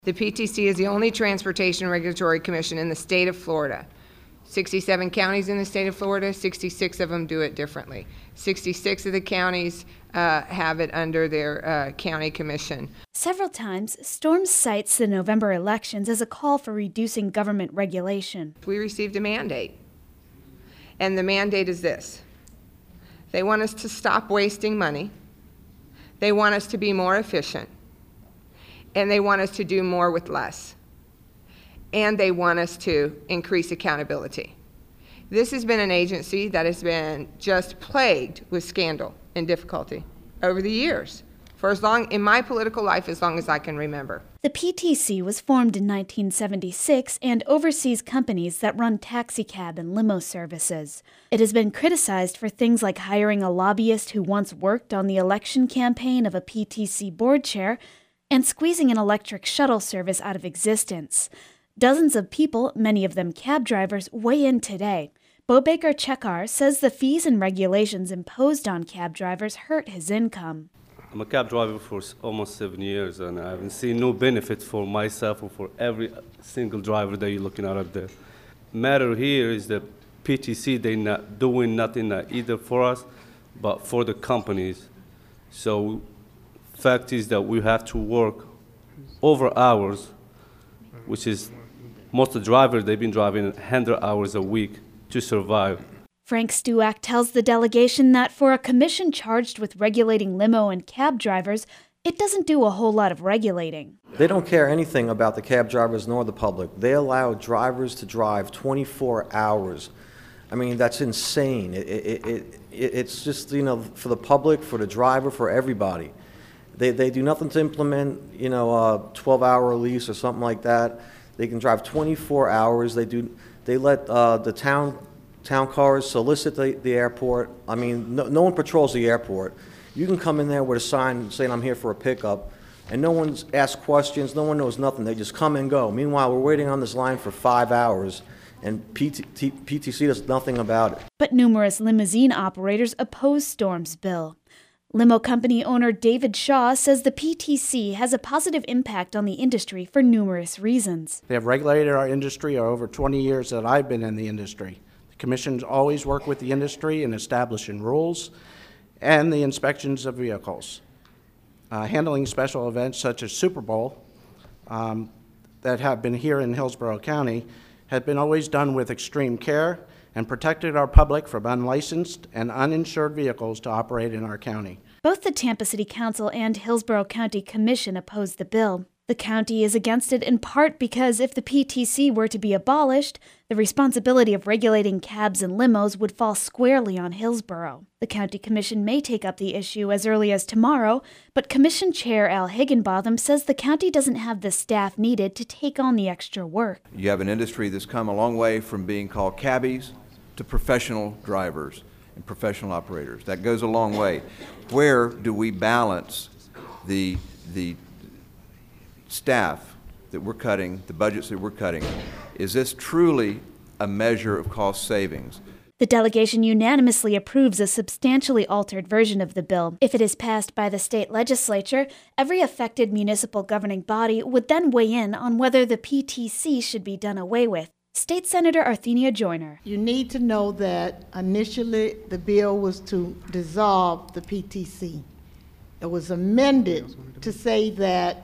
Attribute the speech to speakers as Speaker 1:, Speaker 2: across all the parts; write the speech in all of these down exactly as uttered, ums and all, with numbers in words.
Speaker 1: The P T C is the only transportation regulatory commission in the state of Florida. sixty-seven counties in the state of Florida, sixty-six of them do it differently. sixty-six of the counties uh, have it under their uh, county commission.
Speaker 2: Several times, Storms cites the November elections as a call for reducing government regulation.
Speaker 1: We received a mandate, and the mandate is this. They want us to stop wasting money. They want us to be more efficient. And they want us to do more with less. And they want us to increase accountability. This has been an agency that has been just plagued with scandal and difficulty over the years, for as long, in my political life, as long as I can remember.
Speaker 2: The P T C was formed in nineteen seventy-six and oversees companies that run taxicab and limo services. It has been criticized for things like hiring a lobbyist who once worked on the election campaign of a P T C board chair and squeezing an electric shuttle service out of existence. Dozens of people, many of them cab drivers, weigh in today. Bo Baker Chekar says the fees and regulations imposed on cab drivers hurt his income.
Speaker 3: I'm a cab driver for almost seven years, and I haven't seen no benefit for myself or for every single driver that you're looking at up there. Matter here is that P T C, they're not doing nothing uh, either for us, but for the companies. So fact is that we have to work over hours, which is most of the drivers, they've been driving one hundred hours a week to survive.
Speaker 2: Frank Stuak tells the delegation that for a commission charged with regulating limo and cab drivers, it doesn't do a whole lot of regulating.
Speaker 4: They don't care anything about the cab drivers nor the public. They allow drivers to drive twenty-four hours. I mean, that's insane. It, it, it, it, it's just, you know, for the public, for the driver, for everybody. They, they do nothing to implement, you know, a twelve-hour lease or something like that. They can drive twenty-four hours. They do. They let uh, the town town cars solicit the, the airport. I mean, no, no one patrols the airport. You can come in there with a sign saying I'm here for a pickup, and no one's asked questions. No one knows nothing. They just come and go. Meanwhile, we're waiting on this line for five hours, and P T, P T C does nothing about it.
Speaker 2: But numerous limousine operators oppose Storm's bill. Limo company owner David Shaw says the P T C has a positive impact on the industry for numerous reasons.
Speaker 5: They have regulated our industry over twenty years that I've been in the industry. The commissions always work with the industry in establishing rules and the inspections of vehicles. Uh, handling special events such as Super Bowl um, that have been here in Hillsborough County have been always done with extreme care and protected our public from unlicensed and uninsured vehicles to operate in our county.
Speaker 2: Both the Tampa City Council and Hillsborough County Commission oppose the bill. The county is against it in part because if the P T C were to be abolished, the responsibility of regulating cabs and limos would fall squarely on Hillsborough. The County Commission may take up the issue as early as tomorrow, but Commission Chair Al Higginbotham says the county doesn't have the staff needed to take on the extra work.
Speaker 6: You have an industry that's come a long way from being called cabbies to professional drivers and professional operators. That goes a long way. Where do we balance the, the staff that we're cutting, the budgets that we're cutting? Is this truly a measure of cost savings?
Speaker 2: The delegation unanimously approves a substantially altered version of the bill. If it is passed by the state legislature, every affected municipal governing body would then weigh in on whether the P T C should be done away with. State Senator Arthenia Joyner.
Speaker 7: You need to know that initially the bill was to dissolve the P T C. It was amended to say that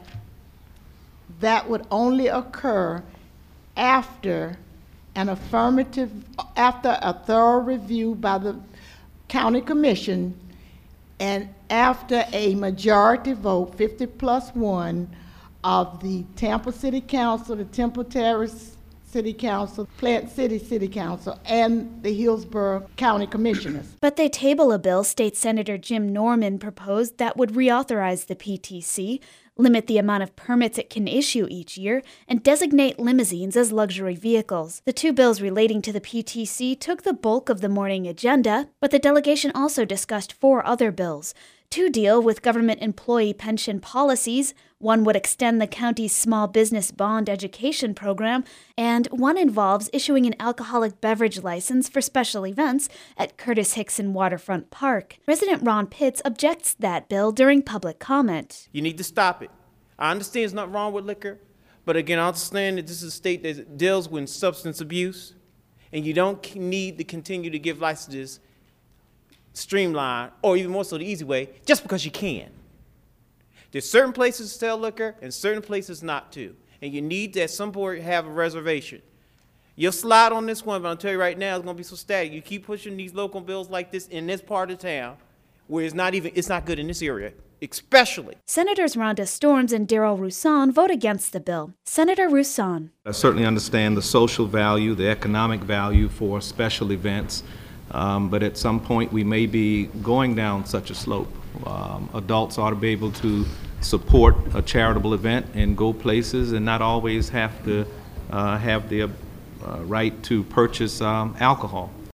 Speaker 7: that would only occur after an affirmative, after a thorough review by the county commission and after a majority vote, fifty plus one, of the Tampa City Council, the Temple Terrace City Council, Plant City City Council, and the Hillsborough County Commissioners.
Speaker 2: But they table a bill State Senator Jim Norman proposed that would reauthorize the P T C, limit the amount of permits it can issue each year, and designate limousines as luxury vehicles. The two bills relating to the P T C took the bulk of the morning agenda, but the delegation also discussed four other bills. Two deal with government employee pension policies, one would extend the county's small business bond education program, and one involves issuing an alcoholic beverage license for special events at Curtis Hickson Waterfront Park. Resident Ron Pitts objects that bill during public comment.
Speaker 8: You need to stop it. I understand there's nothing wrong with liquor, But again, I understand that this is a state that deals with substance abuse, and you don't need to continue to give licenses streamlined, or even more so the easy way, just because you can. There's certain places to sell liquor and certain places not to, and you need to at some point have a reservation. You'll slide on this one, but I'll tell you right now, it's gonna be so static. You keep pushing these local bills like this in this part of town, where it's not even, it's not good in this area, especially.
Speaker 2: Senators Rhonda Storms and Darrell Roussan vote against the bill. Senator Roussan.
Speaker 9: I certainly understand the social value, the economic value for special events, um, but at some point we may be going down such a slope. Um, adults ought to be able to support a charitable event and go places and not always have to uh, have the uh, right to purchase um, alcohol.